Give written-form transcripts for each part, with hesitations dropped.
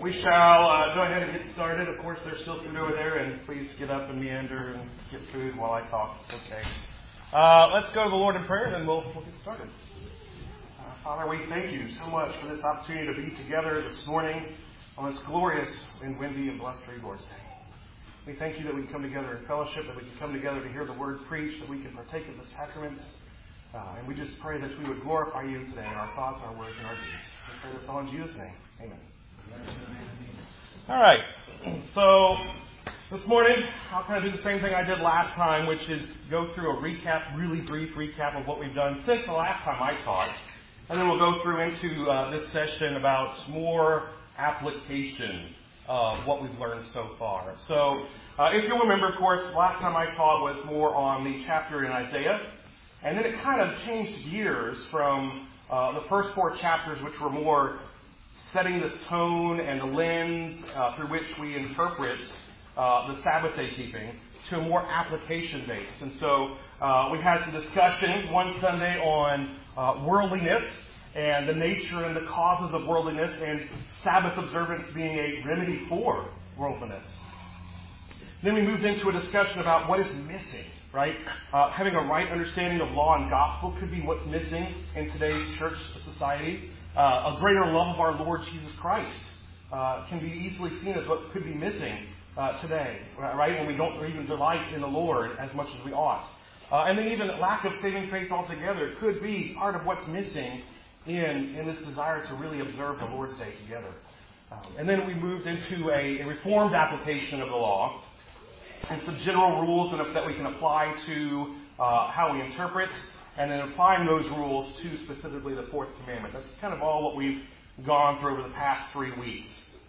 We shall go ahead and get started. Of course, there's still food over there, and please get up and meander and get food while I talk. It's okay. Let's go to the Lord in prayer, and then we'll get started. Father, we thank you so much for this opportunity to be together this morning on this glorious and windy and blessed Lord's Day. We thank you that we can come together in fellowship, that we can come together to hear the word preached, that we can partake of the sacraments. And we just pray that we would glorify you today in our thoughts, our words, and our deeds. We pray this all in Jesus' name. Amen. All right. So this morning, I'll kind of do the same thing I did last time, which is go through a recap, really brief recap of what we've done since the last time I taught. And then we'll go through into this session about more application of what we've learned so far. So if you'll remember, of course, last time I taught was more on the chapter in Isaiah. And then it kind of changed gears from the first four chapters, which were more setting this tone and the lens through which we interpret the Sabbath day keeping, to a more application-based. And so we had some discussion one Sunday on worldliness and the nature and the causes of worldliness, and Sabbath observance being a remedy for worldliness. Then we moved into a discussion about what is missing, right? Having a right understanding of law and gospel could be what's missing in today's church society. A greater love of our Lord Jesus Christ can be easily seen as what could be missing today, right? When we don't even delight in the Lord as much as we ought. And then even lack of saving faith altogether could be part of what's missing in this desire to really observe the Lord's Day together. And then we moved into a reformed application of the law and some general rules that we can apply to how we interpret, and then applying those rules to specifically the fourth commandment. That's kind of all what we've gone through over the past 3 weeks.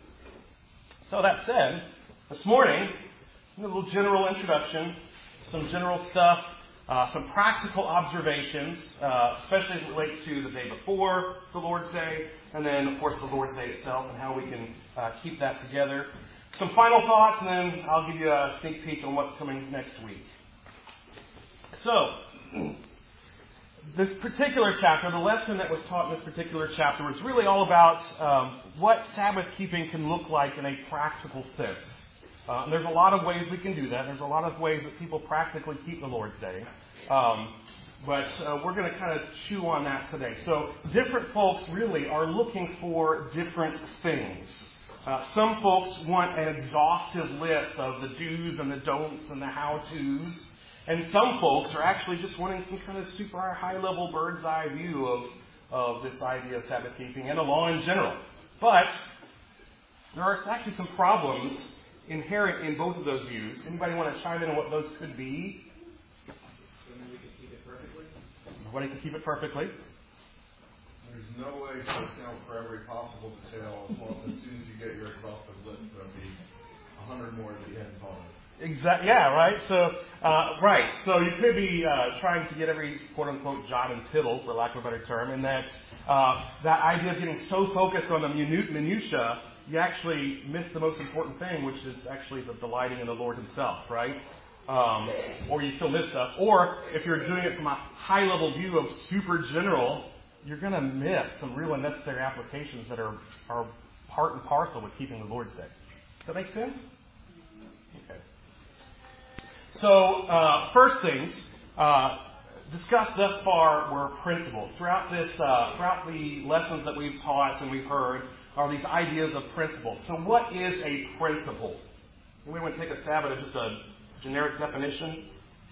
So that said, this morning, a little general introduction, some general stuff, some practical observations, especially as it relates to the day before the Lord's Day, and then, of course, the Lord's Day itself and how we can keep that together. Some final thoughts, and then I'll give you a sneak peek on what's coming next week. So, this particular chapter, the lesson that was taught in this particular chapter was really all about what Sabbath keeping can look like in a practical sense. There's a lot of ways we can do that. There's a lot of ways that people practically keep the Lord's Day. But we're going to kind of chew on that today. So different folks really are looking for different things. Some folks want an exhaustive list of the do's and the don'ts and the how-to's. And some folks are actually just wanting some kind of super high-level bird's-eye view of this idea of Sabbath keeping and the law in general. But there are actually some problems inherent in both of those views. Anybody want to chime in on what those could be? We can keep it perfectly. Nobody can keep it perfectly. There's no way to account for every possible detail. As soon as you get your exhaustive list, there'll be 100 more that you hadn't thought of. Exactly. Yeah. Right. So, right. So you could be trying to get every quote unquote jot and tittle, for lack of a better term, and that idea of getting so focused on the minutia, you actually miss the most important thing, which is actually the delighting in the Lord Himself. Right. Or you still miss stuff. Or if you're doing it from a high level view of super general, you're going to miss some real unnecessary applications that are part and parcel with keeping the Lord's Day. Does that make sense? Okay. So, first things discussed thus far were principles. Throughout the lessons that we've taught and we've heard are these ideas of principles. So, what is a principle? We want to take a stab at just a generic definition.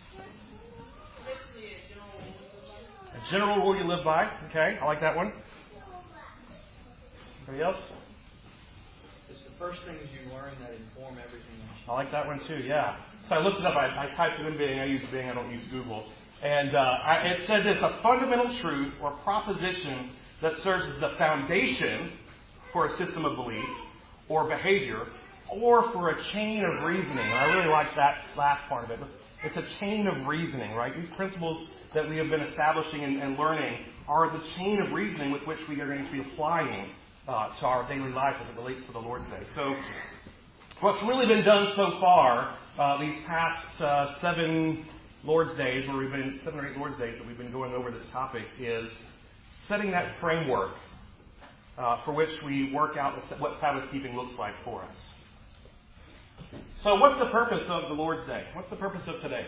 A general rule you live by. Okay, I like that one. Anybody else? It's the first things you learn that inform everything else. I like that one too, yeah. So I looked it up. I typed it in Bing. I use Bing. I don't use Google. And it says it's a fundamental truth or proposition that serves as the foundation for a system of belief or behavior or for a chain of reasoning. And I really like that last part of it. It's a chain of reasoning, right? These principles that we have been establishing and learning are the chain of reasoning with which we are going to be applying to our daily life as it relates to the Lord's Day. So what's really been done so far these past 7 Lord's Days, 7 or 8 Lord's Days that we've been going over this topic, is setting that framework for which we work out what Sabbath keeping looks like for us. So what's the purpose of the Lord's Day? What's the purpose of today?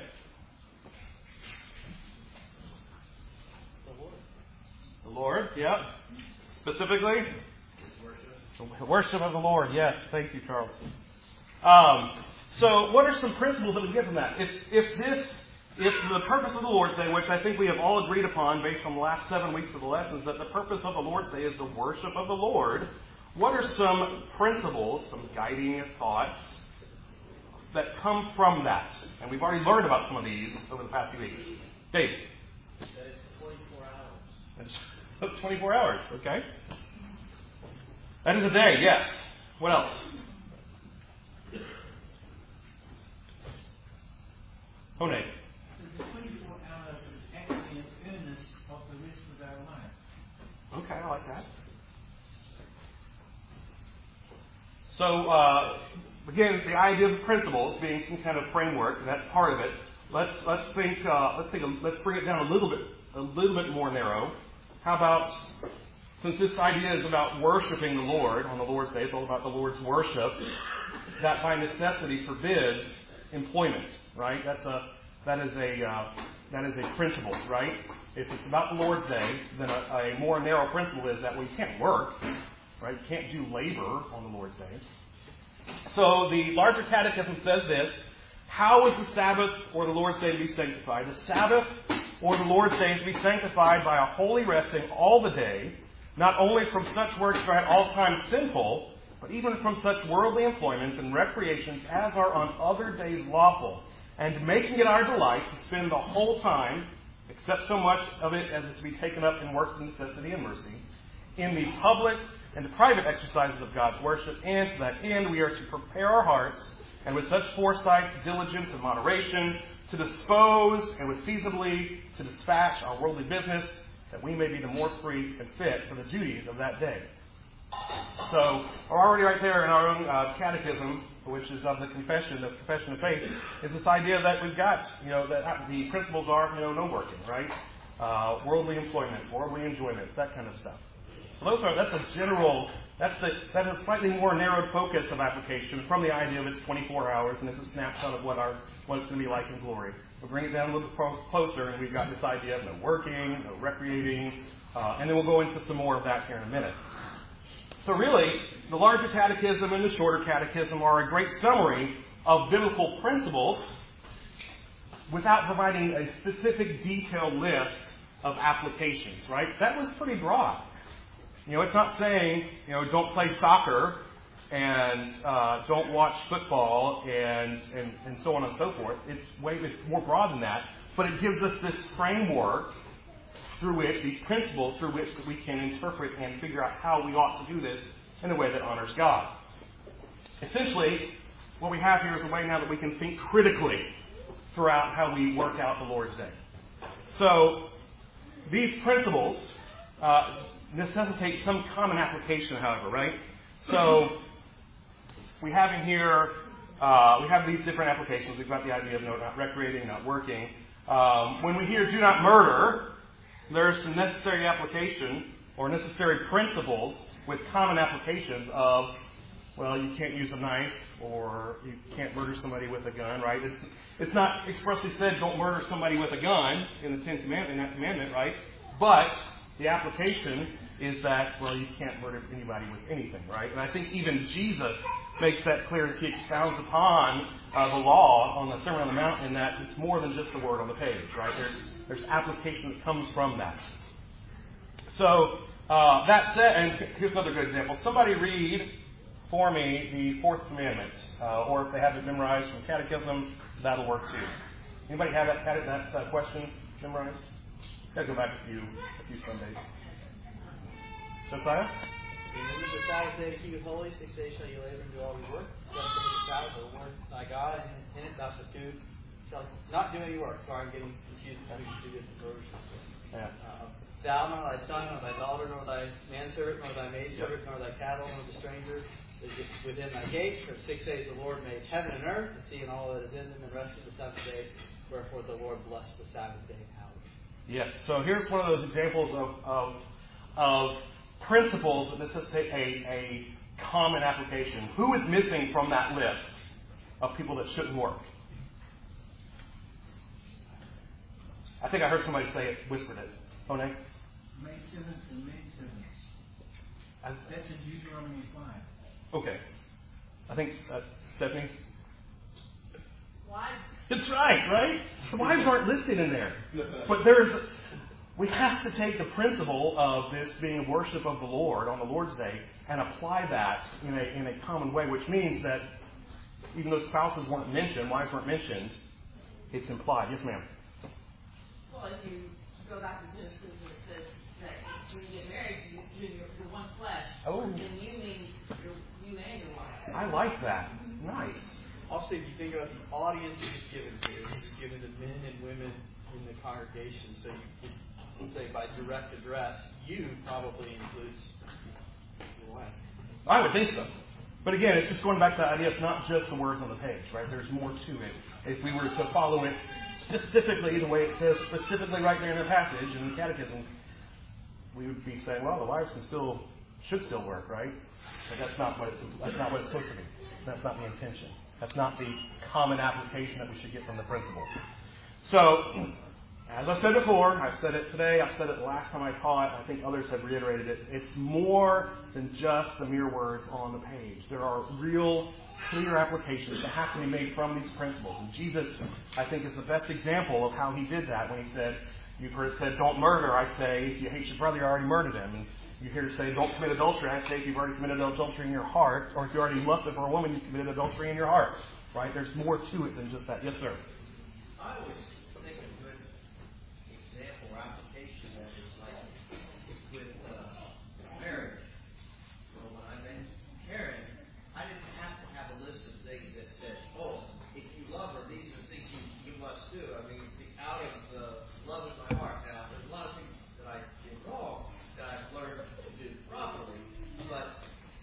The Lord, yeah. Specifically? The worship of the Lord, yes. Thank you, Charles. So what are some principles that we get from that? If the purpose of the Lord's Day, which I think we have all agreed upon based on the last 7 weeks of the lessons, that the purpose of the Lord's Day is the worship of the Lord, what are some principles, some guiding thoughts that come from that? And we've already learned about some of these over the past few weeks. Dave? That it's 24 hours. That's 24 hours, okay. That is a day, yes. What else? Hone. The 24 hours is actually an earnest of the rest of our life. Okay, I like that. So, again, the idea of principles being some kind of framework, and that's part of it. Let's bring it down a little bit more narrow. How about, since this idea is about worshiping the Lord on the Lord's Day, it's all about the Lord's worship, that by necessity forbids employment, right? That is a principle, right? If it's about the Lord's Day, then a more narrow principle is that we can't work, right? You can't do labor on the Lord's Day. So the larger catechism says this: how is the Sabbath or the Lord's Day to be sanctified? The Sabbath or the Lord's Day is to be sanctified by a holy resting all the day, not only from such works that are at all times sinful, but even from such worldly employments and recreations as are on other days lawful, and making it our delight to spend the whole time, except so much of it as is to be taken up in works of necessity and mercy, in the public and the private exercises of God's worship, and to that end we are to prepare our hearts, and with such foresight, diligence, and moderation, to dispose and with seasonably to dispatch our worldly business, that we may be the more free and fit for the duties of that day. So, we're already right there in our own catechism, which is of the confession of faith, is this idea that we've got, that the principles are, no working, right? Worldly employments, worldly enjoyments, that kind of stuff. So that's a slightly more narrowed focus of application from the idea of it's 24 hours and it's a snapshot of what it's going to be like in glory. We'll bring it down a little closer, and we've got this idea of no working, no recreating, and then we'll go into some more of that here in a minute. So really, the larger catechism and the shorter catechism are a great summary of biblical principles without providing a specific detailed list of applications, right? That was pretty broad. It's not saying, don't play soccer and don't watch football and so on and so forth. It's more broad than that, but it gives us this framework through which, these principles through which that we can interpret and figure out how we ought to do this in a way that honors God. Essentially, what we have here is a way now that we can think critically throughout how we work out the Lord's Day. So, these principles necessitate some common application, however, right? So, we have in here, we have these different applications. We've got the idea of not recreating, not working. When we hear do not murder, there's some necessary application or necessary principles with common applications of, well, you can't use a knife or you can't murder somebody with a gun, right? It's not expressly said don't murder somebody with a gun in the 10th commandment, in that commandment, right? But the application is that, well, you can't murder anybody with anything, right? And I think even Jesus makes that clear as he expounds upon the law on the Sermon on the Mount, in that it's more than just the word on the page, right? There's application that comes from that. So, that said, and here's another good example. Somebody read for me the fourth commandment, or if they have it memorized from catechism, that'll work too. Anybody have that question memorized? Gotta go back a few Sundays. Josiah? Remember the Sabbath day to keep it holy. 6 days shall you labor and do all your work. You shall keep the Sabbath, the Lord thy God, and in it thou shalt shall not do any work. Sorry, I'm getting confused between two different versions. Yeah. Thou, nor thy son, nor thy daughter, nor thy manservant, nor thy maidservant, nor thy cattle, nor the stranger that is within thy gates. For 6 days the Lord made heaven and earth, the sea and all that is in them, and rested the seventh day. Wherefore the Lord blessed the Sabbath day out. Yes. So here's one of those examples of principles that necessitate a common application. Who is missing from that list of people that shouldn't work? I think I heard somebody say it, whispered it. Oh, Nate? Maidservants and maidservants. That's in Deuteronomy 5. Okay. I think, Stephanie? Wives. That's right? The wives aren't listed in there. But we have to take the principle of this being worship of the Lord on the Lord's Day and apply that in a common way, which means that even though spouses weren't mentioned, wives weren't mentioned, it's implied. Yes, ma'am? Well, if you go back to Genesis, it says that when you get married, you're one flesh. Oh. And you mean you and your wife. I like that. Nice. Also, if you think about the audience it was given to, it was given to men and women in the congregation. So you could say by direct address, you probably includes your wife. I would think so. But again, it's just going back to the idea, it's not just the words on the page, right? There's more to it. If we were to follow it specifically the way it says specifically right there in the passage in the Catechism, we would be saying, well, the wives should still work, right? But that's not what it's supposed to be. That's not the intention. That's not the common application that we should get from the principle. So, as I said before, I've said it today, I've said it the last time I taught, I think others have reiterated it. It's more than just the mere words on the page. There are real, clear applications that have to be made from these principles. And Jesus, I think, is the best example of how he did that when he said, you've heard it said, don't murder. I say, if you hate your brother, you already murdered him. And you hear it say, don't commit adultery. I say, if you've already committed adultery in your heart, or if you already lusted for a woman, you've committed adultery in your heart. Right? There's more to it than just that. Yes, sir. I always think a good example or application that is like with marriage. So when I met Karen, I didn't have to have a list of things that said, oh, if you love her, these are things you must do. I mean, out of the love in my heart. Now, there's a lot of things that I did wrong that I've learned to do properly, but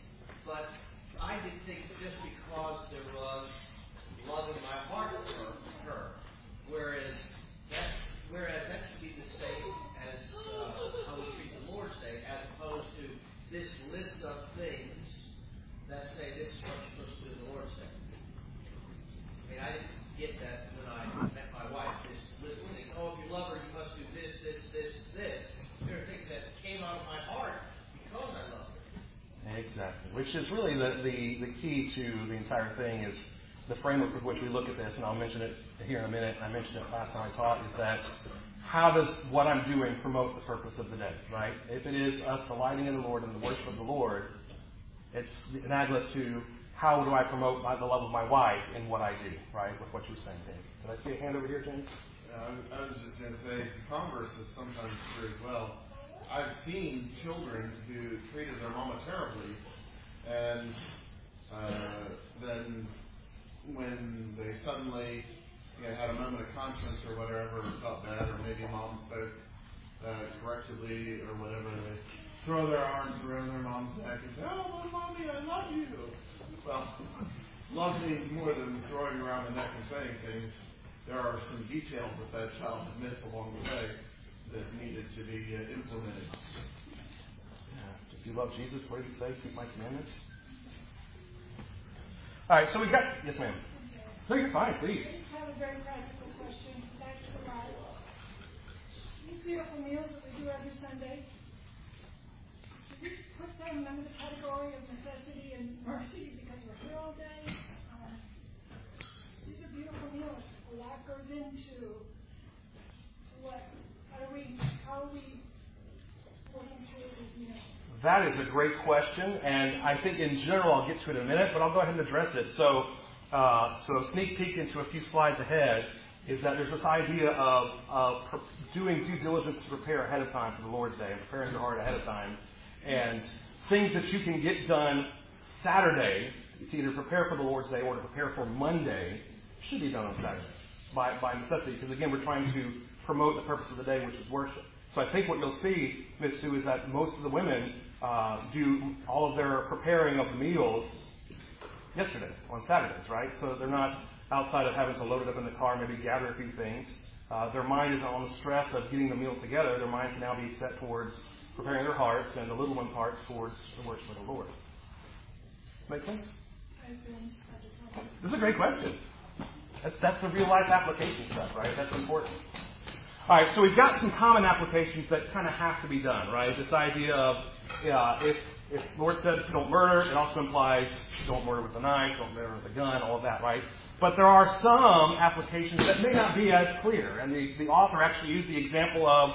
I didn't think just because there was love in my heart for her, whereas that should be the same as how we treat the Lord's Day, as opposed to this list of things that say this is what you're supposed to do on the Lord's Day. I mean, I didn't get that when I met my wife. This list of things. Oh, if you love her, you must do this, this, this, this. There are things that came out of my heart because I love her. Exactly. Which is really the key to the entire thing is the framework with which we look at this, and I'll mention it here in a minute, and I mentioned it last time I taught, is that how does what I'm doing promote the purpose of the day, right? If it is us delighting in the Lord and the worship of the Lord, it's analogous to how do I promote the love of my wife in what I do, right, with what you're saying, Dave. Did I see a hand over here, James? I was just going to say, the converse is sometimes true as well. I've seen children who treated their mama terribly, and then when they suddenly had a moment of conscience or whatever, or felt bad, or maybe mom spoke correctly or whatever, they throw their arms around their mom's neck and say, oh, mommy, I love you. Well, love means more than throwing around the neck and saying things. There are some details that child has missed along the way that needed to be implemented. Yeah. If you love Jesus, what did he say? Keep my commandments. All right, so we got... Yes, ma'am. No, you're fine, please. I just have a very practical question back to the Bible. These beautiful meals that we do every Sunday, should we put them under the category of necessity and mercy because we're here all day? These are beautiful meals. A lot goes into what? How are we working through these meals? That is a great question, and I think in general I'll get to it in a minute, but I'll go ahead and address it. So a sneak peek into a few slides ahead is that there's this idea of doing due diligence to prepare ahead of time for the Lord's Day, and preparing your heart ahead of time, and things that you can get done Saturday to either prepare for the Lord's Day or to prepare for Monday should be done on Saturday by necessity, because again we're trying to promote the purpose of the day, which is worship. So I think what you'll see, Ms. Sue, is that most of the women do all of their preparing of the meals yesterday, on Saturdays, right? So they're not outside of having to load it up in the car, maybe gather a few things. Their mind isn't on the stress of getting the meal together. Their mind can now be set towards preparing their hearts and the little ones' hearts towards the worship of the Lord. Make sense? I assume. I just want to- This is a great question. That's the real-life application stuff, right? That's important. All right, so we've got some common applications that kind of have to be done, right? This idea of if the Lord said don't murder, it also implies don't murder with a knife, don't murder with a gun, all of that, right? But there are some applications that may not be as clear, and the author actually used the example of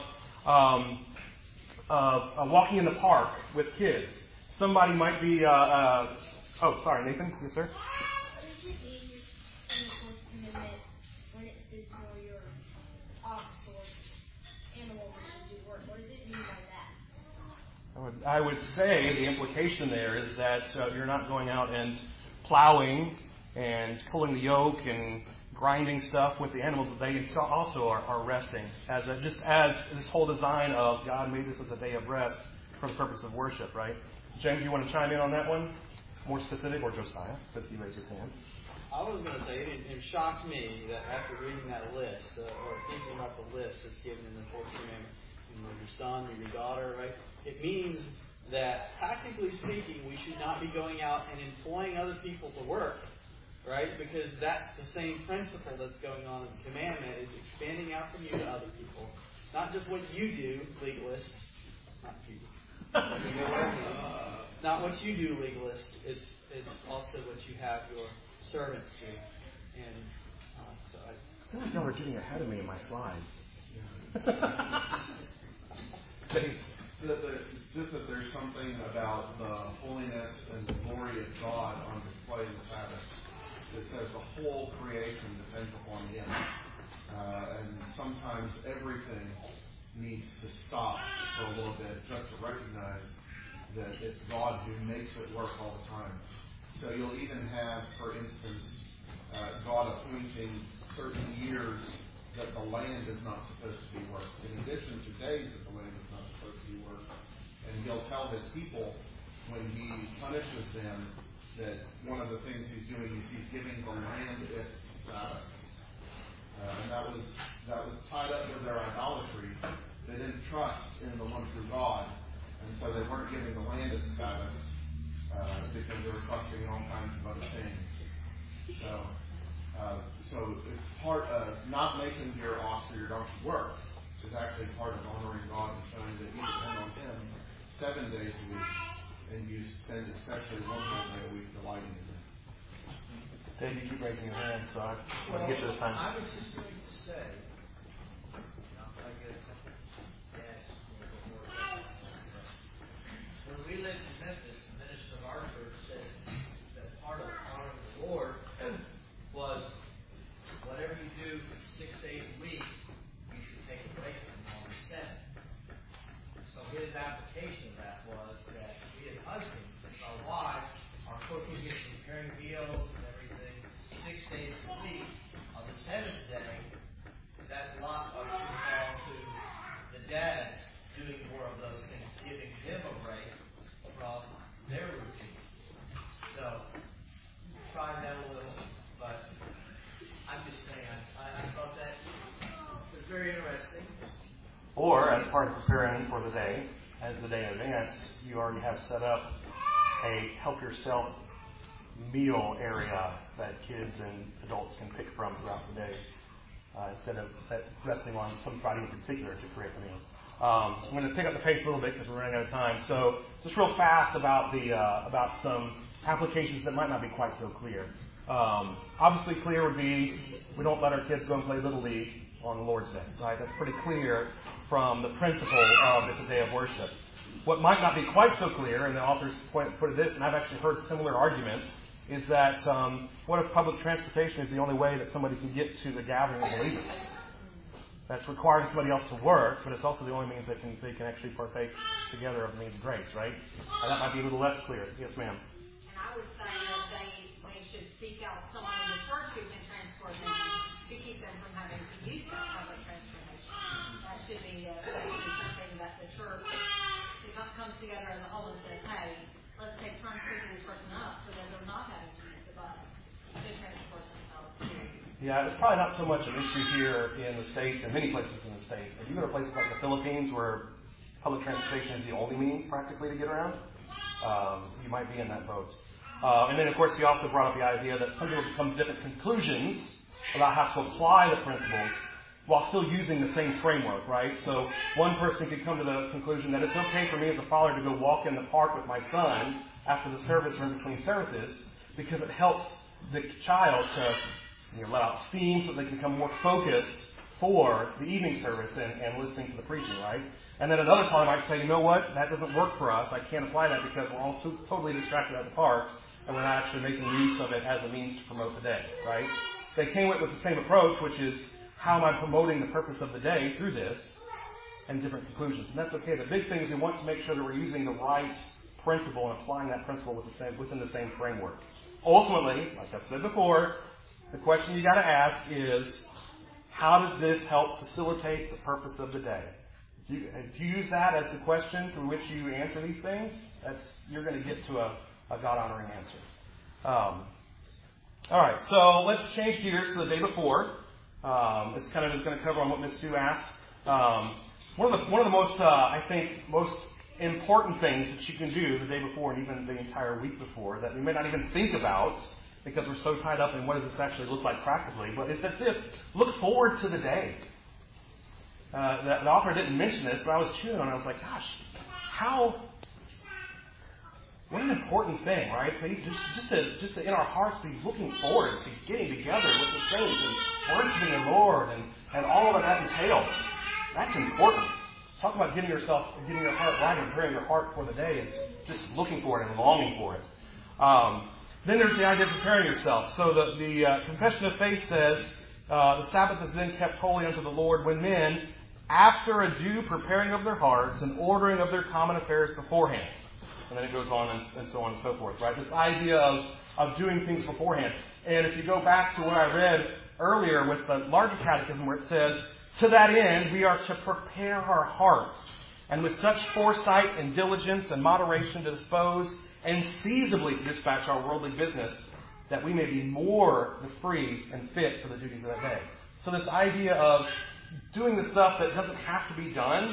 walking in the park with kids. Somebody might be. Oh, sorry, Nathan. Yes, sir. What does it mean in the Fourth Amendment when it says your ox or animal should do work? What does it mean by that? I would say the implication there is that you're not going out and plowing and pulling the yoke and grinding stuff with the animals. They also are resting. Just as this whole design of God made this as a day of rest for the purpose of worship, right? James, you want to chime in on that one? More specific, or Josiah, since you raised your hand. I was going to say, it shocked me that after reading that list, or thinking about the list that's given in the Fourth Commandment, your son or your daughter, right? It means that, practically speaking, we should not be going out and employing other people to work, right? Because that's the same principle that's going on in the commandment, is expanding out from you to other people. Not just what you do, legalists. Not you. Not what you do, legalists. It's also what you have your servants do. And so I feel like y'all are getting ahead of me in my slides. Just that there's something about the holiness and the glory of God on display in the Sabbath. It says the whole creation depends upon Him. And sometimes everything needs to stop for a little bit just to recognize that it's God who makes it work all the time. So you'll even have, for instance, God appointing certain years that the land is not supposed to be worked, in addition to days that the land is not supposed to be worked. And He'll tell His people when He punishes them that one of the things He's doing is He's giving the land its Sabbath. And that was tied up with their idolatry. They didn't trust in the one true God. And so they weren't giving the land its Sabbaths because they were trusting in all kinds of other things. So it's part of not making your ox or your donkey work. Is actually part of honoring God and showing that you depend on Him 7 days a week, and you spend especially one whole day a week delighting in Him. Dave, you keep raising your hand, so I want to get to this time. I was just going to say, I get a couple gas before when we lived in Memphis, the minister of our church said that part of honoring the Lord was whatever you do 6 days a week, you should take a break from on the 7th. So his application of that was that we as husbands, since our wives are cooking and preparing meals and everything 6 days a week, on the 7th day, that lot of fall to the dads doing more of those things, giving them a break from their routine. So try that a little, but I'm just saying, I thought that was very interesting. Or, as part of preparing for the day, as the day in advance, you already have set up a help yourself meal area that kids and adults can pick from throughout the day, instead of resting on some Friday in particular to create the meal. I'm going to pick up the pace a little bit because we're running out of time. So, just real fast about some applications that might not be quite so clear. Obviously, clear would be we don't let our kids go and play Little League on the Lord's Day, right? That's pretty clear from the principle of it's a day of worship. What might not be quite so clear, and the authors put this, and I've actually heard similar arguments, is that what if public transportation is the only way that somebody can get to the gathering of believers? That's requiring somebody else to work, but it's also the only means they can actually partake together of the means of grace, right? And that might be a little less clear. Yes, ma'am. And I would say that they should seek out someone in the church who can transport them to keep them from having to use that public transportation. That should be something that the church comes together as a whole and says, hey, let's take turns picking this person up so that they're not having to use the bus to transport themselves too. Yeah, it's probably not so much an issue here in the States and many places in the States, but you go to places like the Philippines where public transportation is the only means practically to get around, you might be in that boat. And then, of course, he also brought up the idea that some people come to different conclusions about how to apply the principles while still using the same framework, right? So one person could come to the conclusion that it's okay for me as a father to go walk in the park with my son after the service or in between services because it helps the child to let out steam so they can become more focused for the evening service and listening to the preaching, right? And then another father might say, you know what, that doesn't work for us. I can't apply that because we're all totally distracted at the park and we're not actually making use of it as a means to promote the day, right? They came with the same approach, which is how am I promoting the purpose of the day through this, and different conclusions. And that's okay. The big thing is we want to make sure that we're using the right principle and applying that principle within the same framework. Ultimately, like I've said before, the question you got to ask is, how does this help facilitate the purpose of the day? If you use that as the question through which you answer these things, you're going to get to a God-honoring answer. All right, so let's change gears to the day before. It's kind of just going to cover on what Ms. Stu asked. One of the most, I think, most important things that you can do the day before and even the entire week before that we may not even think about because we're so tied up in what does this actually look like practically, but is this, look forward to the day. The author didn't mention this, but I was chewing on it. I was like, gosh, what an important thing, right? So just to in our hearts be looking forward to getting together with the saints and worshiping the Lord and all of that entails. That's important. Talk about getting your heart right and preparing your heart for the day is just looking for it and longing for it. Then there's the idea of preparing yourself. So the Confession of Faith says, the Sabbath is then kept holy unto the Lord when men, after a due preparing of their hearts and ordering of their common affairs beforehand. And then it goes on and so on and so forth, right? This idea of doing things beforehand. And if you go back to what I read earlier with the larger catechism where it says, to that end, we are to prepare our hearts, and with such foresight and diligence and moderation to dispose and seasonably to dispatch our worldly business, that we may be more free and fit for the duties of that day. So this idea of doing the stuff that doesn't have to be done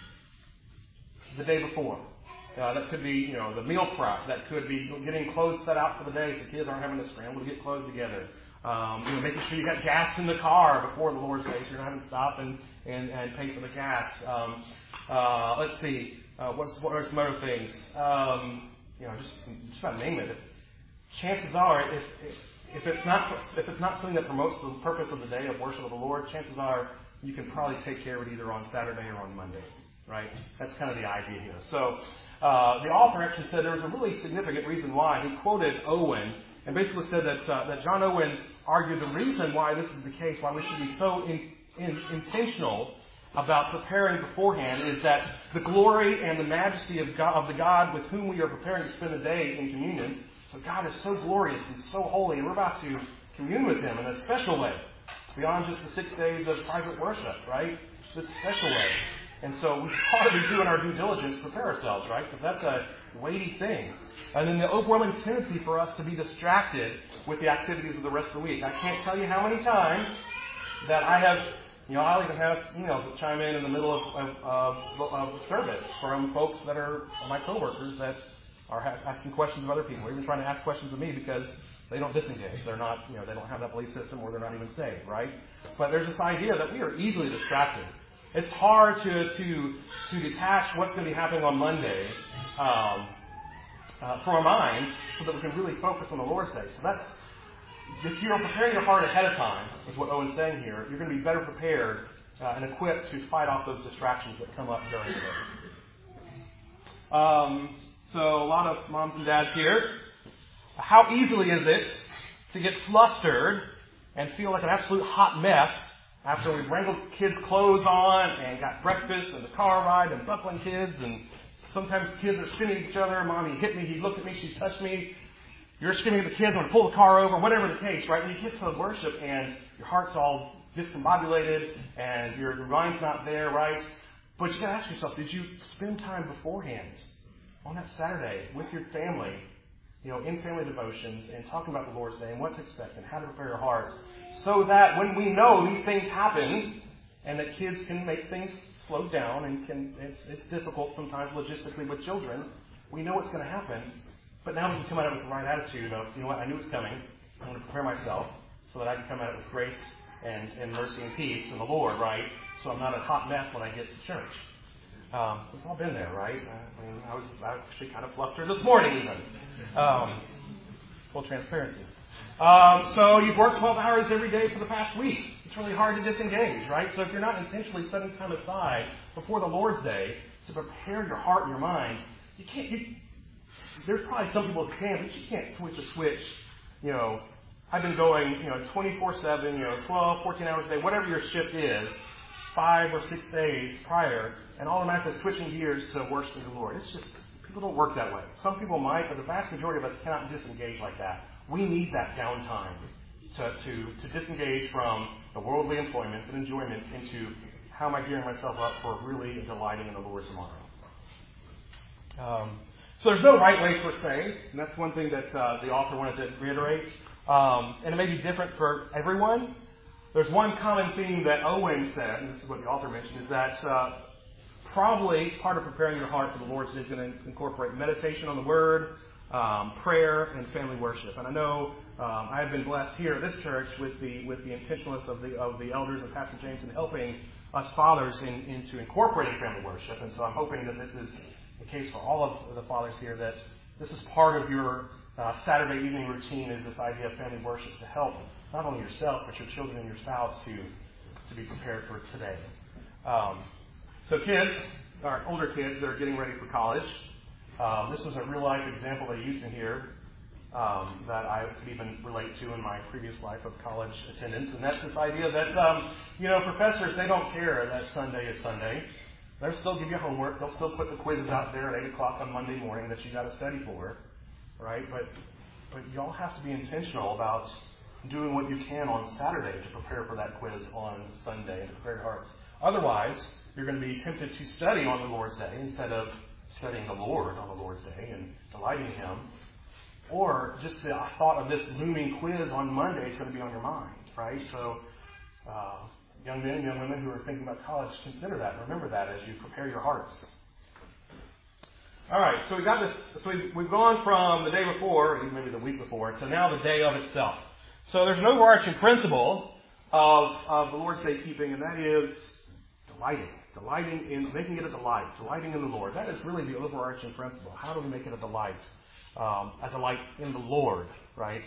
the day before. That could be, the meal prep. That could be getting clothes set out for the day so kids aren't having to scramble to get clothes together. Making sure you got gas in the car before the Lord's Day so you're not having to stop and pay for the gas. Let's see. What are some other things? Just about name it. Chances are, if it's not something that promotes the purpose of the day of worship of the Lord, chances are you can probably take care of it either on Saturday or on Monday. Right? That's kind of the idea here. So the author actually said there was a really significant reason why. He quoted Owen and basically said that John Owen argued the reason why this is the case, why we should be so intentional about preparing beforehand, is that the glory and the majesty of the God with whom we are preparing to spend the day in communion. So God is so glorious and so holy, and we're about to commune with Him in a special way, beyond just the 6 days of private worship, right? This special way. And so we ought to be doing our due diligence to prepare ourselves, right? Because that's a weighty thing. And then the overwhelming tendency for us to be distracted with the activities of the rest of the week. I can't tell you how many times that I have, I'll even have emails that chime in the middle of the service from folks that are my coworkers that are asking questions of other people, or even trying to ask questions of me because they don't disengage. They're not, they don't have that belief system, or they're not even saved, right? But there's this idea that we are easily distracted. It's hard to detach what's going to be happening on Monday from our minds so that we can really focus on the Lord's Day. So that's, if you're preparing your heart ahead of time, is what Owen's saying here, you're going to be better prepared and equipped to fight off those distractions that come up during the day. So a lot of moms and dads here. How easily is it to get flustered and feel like an absolute hot mess after we've wrangled kids' clothes on and got breakfast and the car ride and buckling kids, and sometimes kids are screaming at each other, Mommy hit me, he looked at me, she touched me. You're screaming at the kids, I'm going to pull the car over, whatever the case, right? And you get to the worship and your heart's all discombobulated and your mind's not there, right? But you got to ask yourself, did you spend time beforehand on that Saturday with your family, in family devotions and talking about the Lord's Day and what to expect and how to prepare your heart, so that when we know these things happen and that kids can make things slowed down, and it's difficult sometimes logistically with children. We know what's going to happen, but now we can come at it with the right attitude of, you know what, I knew it was coming. I'm going to prepare myself so that I can come at it with grace and mercy and peace in the Lord, right? So I'm not a hot mess when I get to church. We've all been there, right? I mean, I was actually kind of flustered this morning even. Full transparency. So you've worked 12 hours every day for the past week. It's really hard to disengage, right? So if you're not intentionally setting time aside before the Lord's Day to prepare your heart and your mind, you can't. There's probably some people who can, but you can't switch a switch. You know, I've been going, 24/7, 12, 14 hours a day, whatever your shift is, 5 or 6 days prior, and automatically switching gears to worshiping the Lord. It's just, people don't work that way. Some people might, but the vast majority of us cannot disengage like that. We need that downtime to disengage from the worldly employments and enjoyments into how am I gearing myself up for really delighting in the Lord tomorrow. So there's no right way per se, and that's one thing that the author wanted to reiterate. And it may be different for everyone. There's one common theme that Owen said, and this is what the author mentioned, is that probably part of preparing your heart for the Lord is going to incorporate meditation on the Word, prayer, and family worship. And I know I have been blessed here at this church with the intentionalness of the elders and Pastor James in helping us fathers into incorporating family worship. And so I'm hoping that this is the case for all of the fathers here, that this is part of your Saturday evening routine, is this idea of family worship to help not only yourself but your children and your spouse to be prepared for today. So kids, our older kids that are getting ready for college, this was a real life example they used in here that I could even relate to in my previous life of college attendance, and that's this idea that professors, they don't care that Sunday is Sunday. They'll still give you homework. They'll still put the quizzes out there at 8 o'clock on Monday morning that you got to study for, right? But y'all have to be intentional about doing what you can on Saturday to prepare for that quiz on Sunday and to prepare your hearts. Otherwise, you're going to be tempted to study on the Lord's Day instead of studying the Lord on the Lord's Day and delighting in Him. Or just the thought of this looming quiz on Monday is going to be on your mind, right? So, young men, young women who are thinking about college, consider that. Remember that as you prepare your hearts. All right, so we got this. So we've gone from the day before, or maybe the week before, to now the day of itself. So there's an overarching principle of the Lord's Day keeping, and that is delighting in making it a delight, delighting in the Lord. That is really the overarching principle. How do we make it a delight in the Lord, right?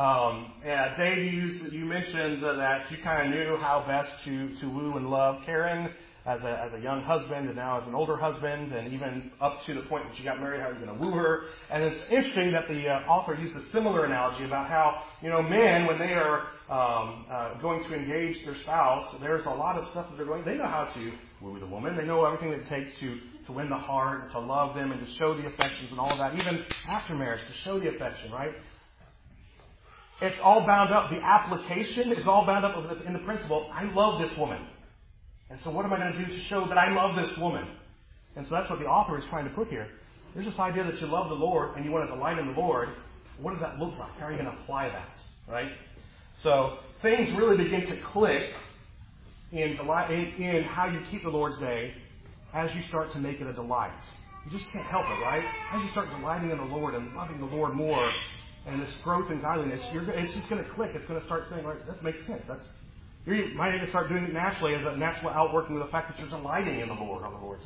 Dave, you mentioned that you kind of knew how best to woo and love Karen as a young husband and now as an older husband, and even up to the point that you got married, how you're going to woo her. And it's interesting that the author used a similar analogy about how, men, when they are going to engage their spouse, there's a lot of stuff that they know how to woo the woman. They know everything that it takes to win the heart and to love them and to show the affections and all of that, even after marriage, to show the affection, right? It's all bound up. The application is all bound up in the principle, I love this woman. And so what am I going to do to show that I love this woman? And so that's what the author is trying to put here. There's this idea that you love the Lord and you want to delight in the Lord. What does that look like? How are you going to apply that? Right? So things really begin to click in how you keep the Lord's Day as you start to make it a delight. You just can't help it, right? As you start delighting in the Lord and loving the Lord more, and this growth in godliness, it's just going to click. It's going to start saying, right, that makes sense. You might even start doing it naturally as a natural outworking of the fact that you're delighting in the Lord on the Lord's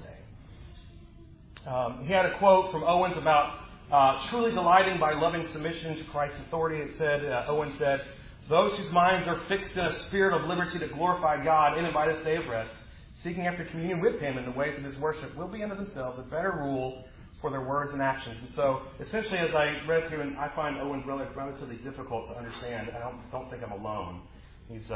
Day. He had a quote from Owens about truly delighting by loving submission to Christ's authority. It said, Owen said, those whose minds are fixed in a spirit of liberty to glorify God in and by this day of rest, seeking after communion with Him in the ways of His worship, will be unto themselves a better rule for their words and actions. And so, essentially, as I read through, and I find Owen's relatively difficult to understand. I don't think I'm alone. He's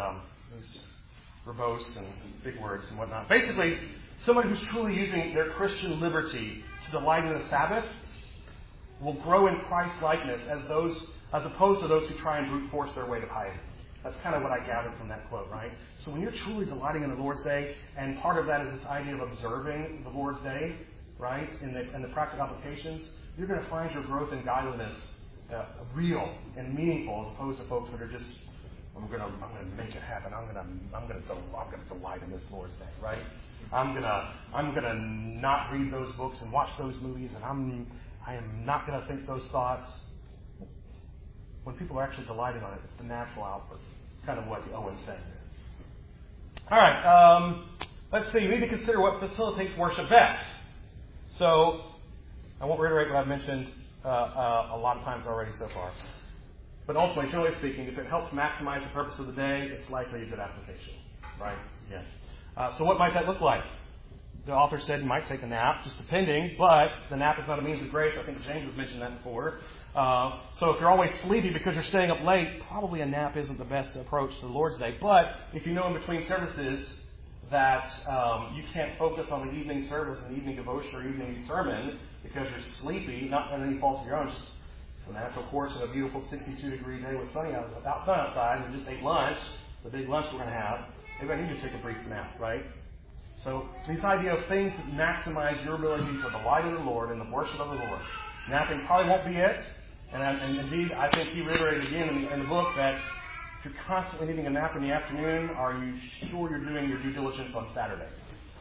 verbose and big words and whatnot. Basically, somebody who's truly using their Christian liberty to delight in the Sabbath will grow in Christ likeness as opposed to those who try and brute force their way to piety. That's kind of what I gathered from that quote, right? So when you're truly delighting in the Lord's Day, and part of that is this idea of observing the Lord's Day, right, in the practical applications, you're going to find your growth in godliness real and meaningful, as opposed to folks that are just I'm gonna make it happen. I'm gonna delight in this Lord's Day, right? I'm gonna not read those books and watch those movies, and I am not gonna think those thoughts. When people are actually delighting on it, it's the natural output. It's kind of what Owen's saying there. All right, let's see. You need to consider what facilitates worship best. So, I won't reiterate what I've mentioned a lot of times already so far. But ultimately, generally speaking, if it helps maximize the purpose of the day, it's likely a good application, right? Yeah. So what might that look like? The author said you might take a nap, just depending, but the nap is not a means of grace. I think James has mentioned that before. So if you're always sleepy because you're staying up late, probably a nap isn't the best approach to the Lord's Day. But if you know in between services that you can't focus on the evening service and the evening devotion or evening sermon because you're sleepy, not at any fault of your own, just the natural course of a beautiful 62-degree day with sun outside, and you just ate lunch, the big lunch we're going to have, maybe I need to take a brief nap, right? So this idea of things that maximize your ability to delight in the Lord and the worship of the Lord. Napping probably won't be it. And indeed, I think he reiterated again in the book that if you're constantly needing a nap in the afternoon, are you sure you're doing your due diligence on Saturday?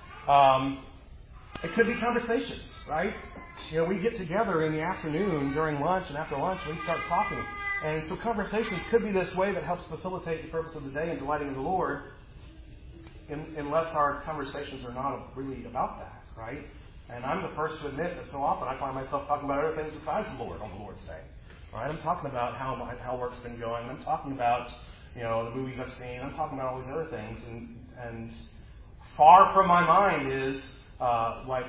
It could be conversations, right? You know, we get together in the afternoon during lunch, and after lunch we start talking. And so conversations could be this way that helps facilitate the purpose of the day and delighting in the Lord, unless our conversations are not really about that, right? And I'm the first to admit that so often I find myself talking about other things besides the Lord on the Lord's Day. Right? I'm talking about how work's been going. I'm talking about, you know, the movies I've seen. I'm talking about all these other things. And far from my mind is what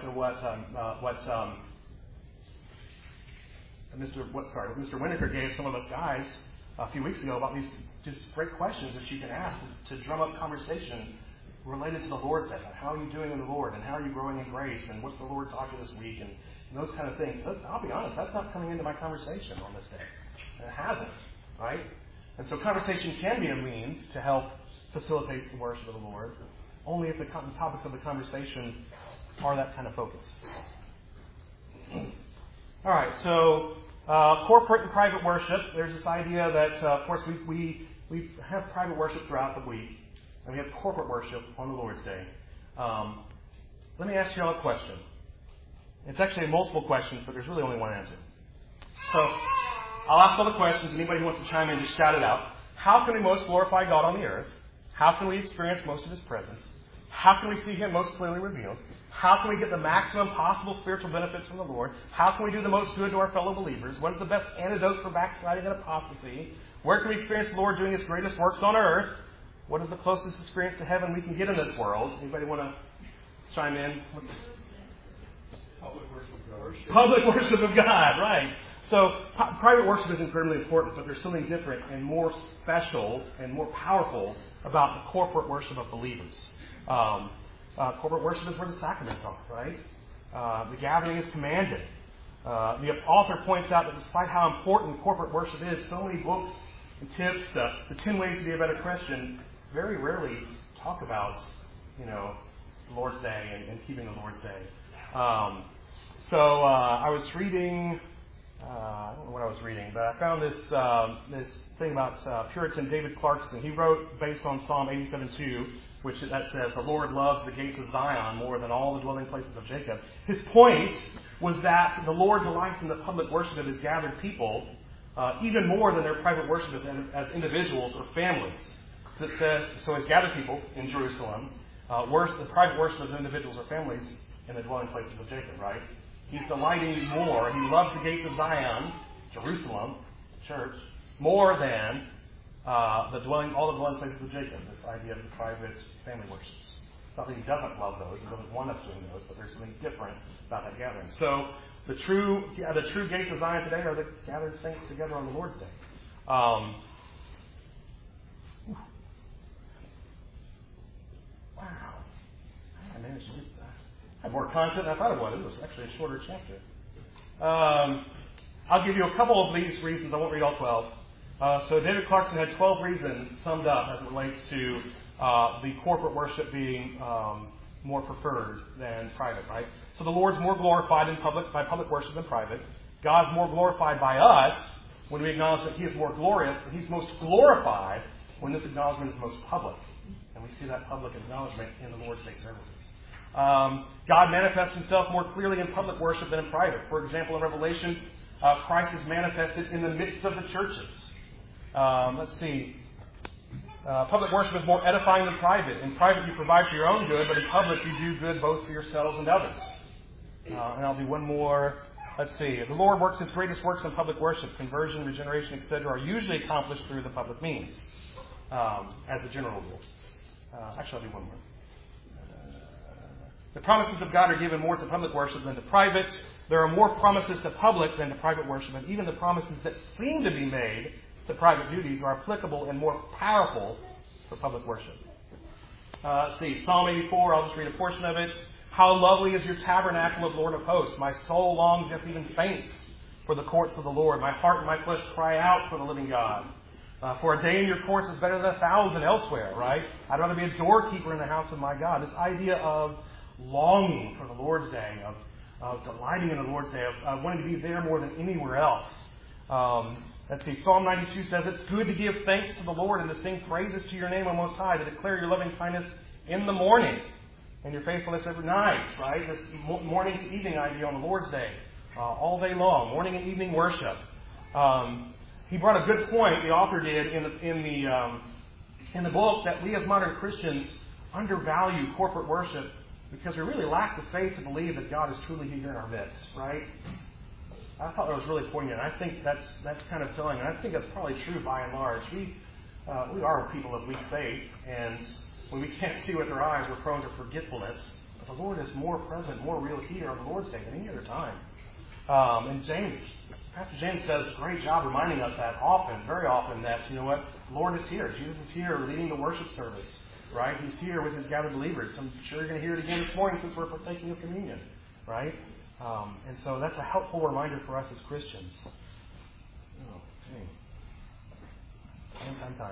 Mr. Winokur gave some of us guys a few weeks ago about these just great questions that you can ask to drum up conversation related to the Lord's Day. How are you doing in the Lord? And how are you growing in grace? And what's the Lord taught you this week? And those kind of things. I'll be honest, that's not coming into my conversation on this day. And it hasn't, right? And so conversation can be a means to help facilitate the worship of the Lord, only if the topics of the conversation are that kind of focus. All right, so corporate and private worship. There's this idea that, of course, we have private worship throughout the week, and we have corporate worship on the Lord's Day. Let me ask you all a question. It's actually multiple questions, but there's really only one answer. So I'll ask all the questions. Anybody who wants to chime in, just shout it out. How can we most glorify God on the earth? How can we experience most of His presence? How can we see Him most clearly revealed? How can we get the maximum possible spiritual benefits from the Lord? How can we do the most good to our fellow believers? What is the best antidote for backsliding and apostasy? Where can we experience the Lord doing His greatest works on earth? What is the closest experience to heaven we can get in this world? Anybody want to chime in? Public worship of God, right. So private worship is incredibly important, but there's something different and more special and more powerful about the corporate worship of believers. Corporate worship is where the sacraments are, right? The gathering is commanded. The author points out that despite how important corporate worship is, so many books and tips, the 10 ways to be a better Christian, very rarely talk about, the Lord's Day and keeping the Lord's Day. So I was reading, I don't know what I was reading, but I found this thing about Puritan David Clarkson. He wrote based on Psalm 87:2, which that says, "The Lord loves the gates of Zion more than all the dwelling places of Jacob." His point was that the Lord delights in the public worship of His gathered people even more than their private worship as individuals or families. It says, so His gathered people in Jerusalem, the private worship of individuals or families in the dwelling places of Jacob, right? He's delighting more. He loves the gates of Zion, Jerusalem, the church, more than all the dwelling places of Jacob. This idea of the private family worships. It's not that He doesn't love those. He doesn't want us doing those, but there's something different about that gathering. So the true gates of Zion today are the gathered saints together on the Lord's Day. Wow. I managed to do that. I had more content than I thought it was. It was actually a shorter chapter. I'll give you a couple of these reasons. I won't read all 12. So David Clarkson had 12 reasons summed up as it relates to the corporate worship being more preferred than private, right? So the Lord's more glorified by public worship than private. God's more glorified by us when we acknowledge that He is more glorious, and He's most glorified when this acknowledgement is most public. And we see that public acknowledgement in the Lord's Day services. God manifests himself more clearly in public worship than in private. For example, in Revelation, Christ is manifested in the midst of the churches. Let's see. Public worship is more edifying than private. In private, you provide for your own good, but in public, you do good both for yourselves and others. And I'll do one more. Let's see. The Lord works his greatest works in public worship. Conversion, regeneration, etc. are usually accomplished through the public means, as a general rule. Actually, I'll do one more. The promises of God are given more to public worship than to private. There are more promises to public than to private worship, and even the promises that seem to be made to private duties are applicable and more powerful for public worship. Let's see, Psalm 84, I'll just read a portion of it. How lovely is your tabernacle, of Lord of hosts. My soul longs, yes, even faints, for the courts of the Lord. My heart and my flesh cry out for the living God. For a day in your courts is better than 1,000 elsewhere, right? I'd rather be a doorkeeper in the house of my God. This idea of longing for the Lord's Day, of delighting in the Lord's Day, of wanting to be there more than anywhere else. Let's see, Psalm 92 says, it's good to give thanks to the Lord and to sing praises to your name, O Most High, to declare your loving kindness in the morning and your faithfulness every night, right? This morning to evening idea on the Lord's Day, all day long, morning and evening worship. He brought a good point, the author did, in the book, that we as modern Christians undervalue corporate worship because we really lack the faith to believe that God is truly here in our midst, right? I thought that was really poignant. I think that's kind of telling, and I think that's probably true by and large. We are people of weak faith, and when we can't see with our eyes, we're prone to forgetfulness. But the Lord is more present, more real here on the Lord's Day than any other time. And Pastor James does a great job reminding us that often, very often, that, you know what, the Lord is here. Jesus is here leading the worship service, right? He's here with his gathered believers. I'm sure you're going to hear it again this morning since we're partaking of communion, right? And so that's a helpful reminder for us as Christians. Oh, dang. Time.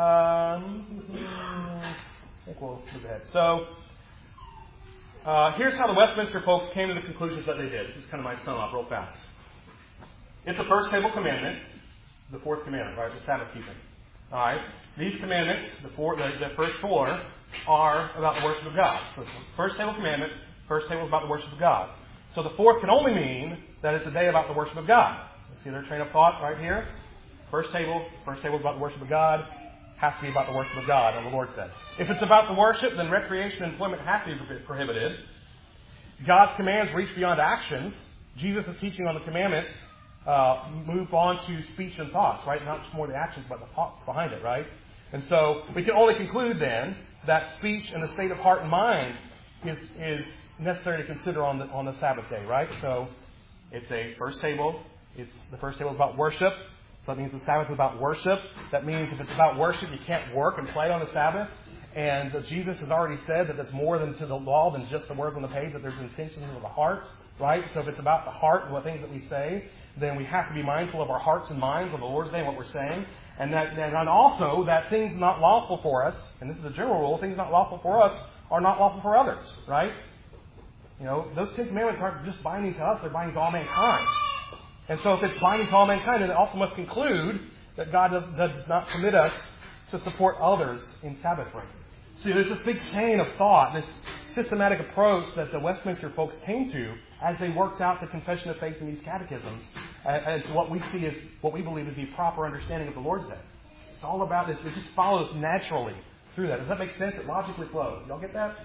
I think we'll move ahead. So, here's how the Westminster folks came to the conclusions that they did. This is kind of my sum up real fast. It's the first table commandment, the fourth commandment, right? The Sabbath keeping. All right. These commandments, the first four, are about the worship of God. So the first table commandment, first table is about the worship of God. So the fourth can only mean that it's a day about the worship of God. See their train of thought right here? First table is about the worship of God. Has to be about the worship of God, and the Lord said. If it's about the worship, then recreation and employment have to be prohibited. God's commands reach beyond actions. Jesus' teaching on the commandments move on to speech and thoughts, right? Not just more the actions, but the thoughts behind it, right? And so we can only conclude then that speech and the state of heart and mind is necessary to consider on the Sabbath day, right? So it's a first table. The first table is about worship. So that means the Sabbath is about worship. That means if it's about worship, you can't work and play on the Sabbath. And Jesus has already said that there's more than to the law than just the words on the page, that there's intentions of the heart, right? So if it's about the heart and what things that we say, then we have to be mindful of our hearts and minds on the Lord's Day and what we're saying. And also that things not lawful for us, and this is a general rule, things not lawful for us are not lawful for others, right? You know, those 10 commandments aren't just binding to us, they're binding to all mankind. And so if it's binding to all mankind, then it also must conclude that God does not permit us to support others in Sabbath breaking. So there's this big chain of thought, this systematic approach that the Westminster folks came to as they worked out the Confession of Faith in these catechisms as what we see as what we believe is the proper understanding of the Lord's Day. It's all about this. It just follows naturally through that. Does that make sense? It logically flows. Y'all get that?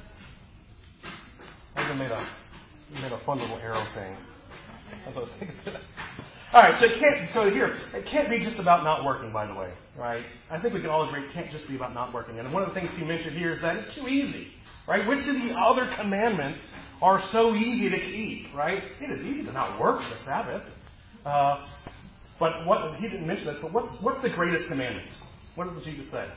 I made a fun little arrow thing. That's what I was thinking. All right, so it can't be just about not working, by the way, right? I think we can all agree it can't just be about not working. And one of the things he mentioned here is that it's too easy, right? Which of the other commandments are so easy to keep, right? It is easy to not work the Sabbath. But what he didn't mention that. But what's the greatest commandment? What did Jesus say?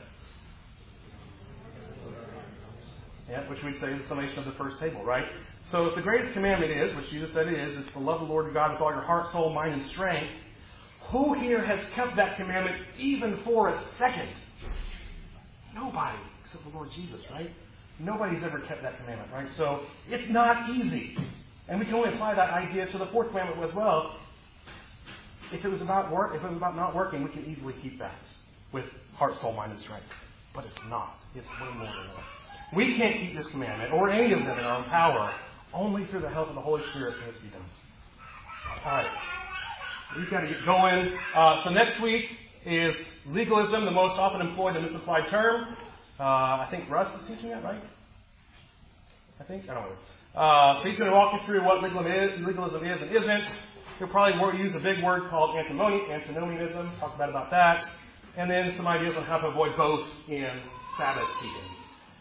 Yeah, which we'd say is the summation of the first table, right? So if the greatest commandment is, which Jesus said it is to love the Lord your God with all your heart, soul, mind, and strength, who here has kept that commandment even for a second? Nobody, except the Lord Jesus, right? Nobody's ever kept that commandment, right? So it's not easy. And we can only apply that idea to the fourth commandment as well. If it was about not working, we can easily keep that with heart, soul, mind, and strength. But it's not. It's way more than that. We can't keep this commandment, or any of them in our own power. Only through the help of the Holy Spirit can this be done. All right. We've got to get going. So next week is legalism, the most often employed and misapplied term. I think Russ is teaching that, right? I don't know. So he's going to walk you through what legalism is and isn't. He'll probably use a big word called antinomianism, talk about that. And then some ideas on how to avoid both in Sabbath keeping.